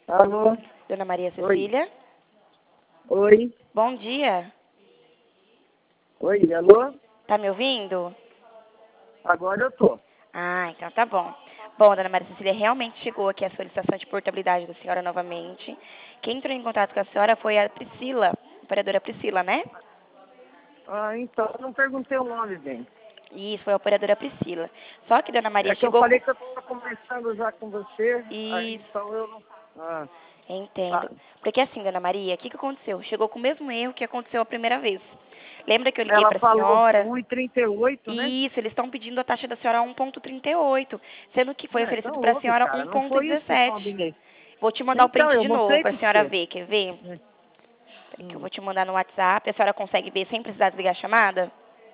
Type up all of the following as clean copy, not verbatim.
Alô? Dona Maria Oi. Cecília? Oi? Bom dia. Oi, alô? Tá me ouvindo? Agora eu tô. Ah, então tá bom. Bom, Dona Maria Cecília, realmente chegou aqui a solicitação de portabilidade da senhora novamente. Quem entrou em contato com a senhora foi a Priscila, a operadora Priscila, né? Então, eu não perguntei o nome, bem. Isso, foi a operadora Priscila. Só que Dona Maria É que eu chegou falei com... que eu tava conversando já com você, aí Isso, então eu não... entendo. Porque assim, Dona Maria, o que aconteceu? Chegou com o mesmo erro que aconteceu a primeira vez. Lembra que eu liguei ela para a falou senhora? 1,38, né? Isso, eles estão pedindo a taxa da senhora a 1,38, sendo que foi oferecido Então para a houve, senhora cara. Não foi isso que eu 1,17. combinei. Vou te mandar o Então, print eu de novo mostrei para a pra senhora você. ver, quer ver? Hum, Peraí que eu hum. vou te mandar no WhatsApp, a senhora consegue ver sem precisar desligar a chamada?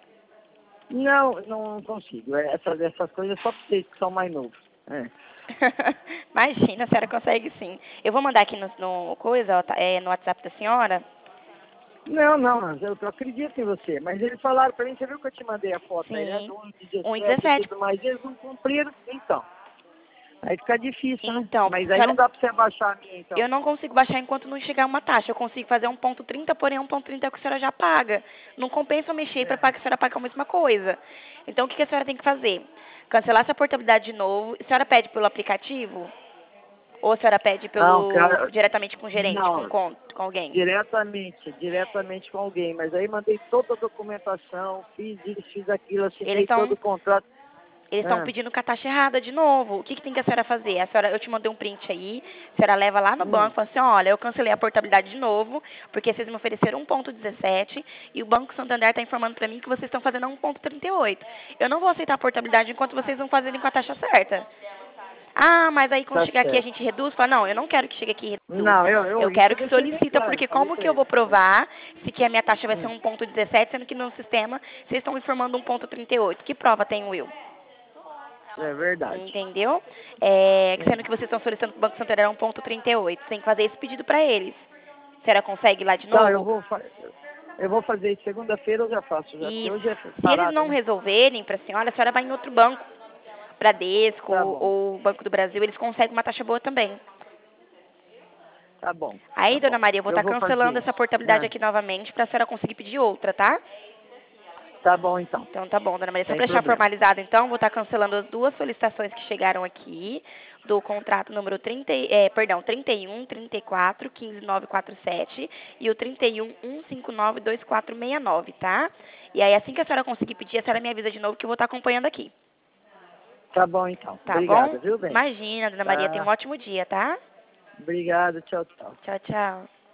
Não consigo. Essas coisas só pra vocês que são mais novos. Imagina, a senhora consegue sim. Eu vou mandar aqui no coisa, ó, no WhatsApp da senhora. Não, eu acredito em você. Mas eles falaram pra mim, você viu que eu te mandei a foto aí, né? Sim, Do 1,17 e 1,17. tudo mais. Eles não cumpriram, então. Aí fica difícil, né? Então, Mas a aí não senhora, dá pra você abaixar a minha, então. eu não consigo baixar enquanto não chegar uma taxa. Eu consigo fazer 1,30, porém 1,30 é o que a senhora já paga. Não compensa eu mexer para que a senhora pague a mesma coisa. Então, o que a senhora tem que fazer? Cancelar essa portabilidade de novo. A senhora pede pelo aplicativo? Ou a senhora pede Não, pelo cara, diretamente com o gerente, não. com alguém? Diretamente com alguém. Mas aí mandei toda a documentação, fiz isso, fiz aquilo, Eles assinei todo estão o contrato. Eles estão Ah, pedindo com a taxa errada de novo. O que tem que a senhora fazer? A senhora, eu te mandei um print aí, a senhora leva lá no banco hum, e fala assim, olha, eu cancelei a portabilidade de novo, porque vocês me ofereceram 1,17 e o Banco Santander está informando para mim que vocês estão fazendo a 1,38. Eu não vou aceitar a portabilidade enquanto vocês não fazerem com a taxa certa. Ah, mas aí quando tá chegar aqui a certo. gente reduz? Fala, não, eu não quero que chegue aqui e Não, reduza. Eu isso quero eu que deixei bem solicita, claro, porque falei como pra que eu ele. vou provar se que a minha taxa vai ser Hum, 1,17, sendo que no sistema vocês estão informando 1,38? Que prova tem, Will? é verdade. Entendeu? Hum. Sendo que vocês estão solicitando para o Banco Santander 1,38. Tem que fazer esse pedido para eles. A senhora consegue ir lá de Tá, novo? eu vou fazer isso. Segunda-feira eu já faço, já, porque E hoje é se eles parado, não né? resolverem para a senhora vai em outro banco. Bradesco Tá bom, ou Banco do Brasil, eles conseguem uma taxa boa também. tá bom, Aí, tá dona bom. Maria, eu vou Eu estar vou fazer cancelando essa isso. portabilidade aqui novamente para a senhora conseguir pedir outra, tá? Tá bom, então. Então tá bom, dona Maria. Só Sem para deixar problema. formalizado, então, vou estar cancelando as duas solicitações que chegaram aqui, do contrato número 31, 34, 15947 e o 31, 159, 2469, tá? E aí, assim que a senhora conseguir pedir, a senhora me avisa de novo que eu vou estar acompanhando aqui. Tá bom, então. Tá bom? Obrigado, viu, bem? Imagina, dona Maria. Tenha um Tá. ótimo dia, tá? Obrigado, tchau, tchau. Tchau, tchau.